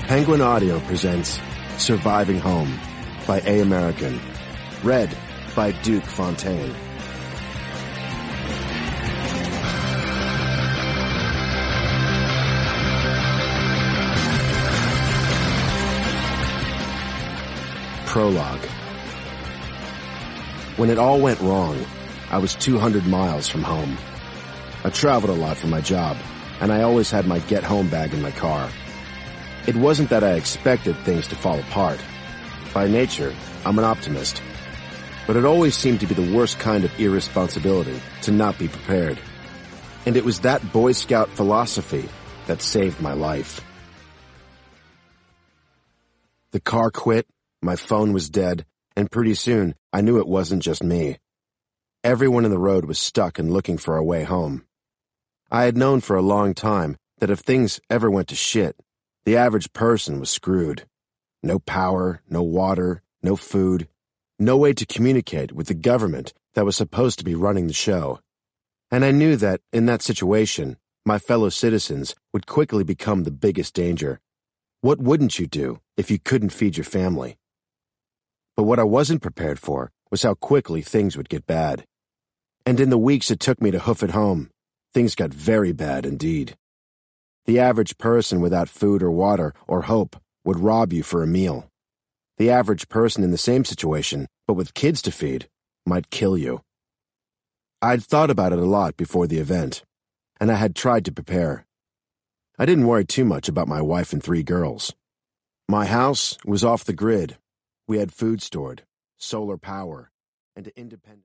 Penguin Audio presents Surviving Home by A. American. Read by Duke Fontaine. Prologue. When it all went wrong, I was 200 miles from home. I traveled a lot for my job, and I always had my get-home bag in my car. It wasn't that I expected things to fall apart. By nature, I'm an optimist. But it always seemed to be the worst kind of irresponsibility to not be prepared. And it was that Boy Scout philosophy that saved my life. The car quit, my phone was dead, and pretty soon I knew it wasn't just me. Everyone in the road was stuck and looking for a way home. I had known for a long time that if things ever went to shit, the average person was screwed. No power, no water, no food, no way to communicate with the government that was supposed to be running the show. And I knew that, in that situation, my fellow citizens would quickly become the biggest danger. What wouldn't you do if you couldn't feed your family? But what I wasn't prepared for was how quickly things would get bad. And in the weeks it took me to hoof it home, things got very bad indeed. The average person without food or water or hope would rob you for a meal. The average person in the same situation, but with kids to feed, might kill you. I'd thought about it a lot before the event, and I had tried to prepare. I didn't worry too much about my wife and 3 girls. My house was off the grid. We had food stored, solar power, and independent...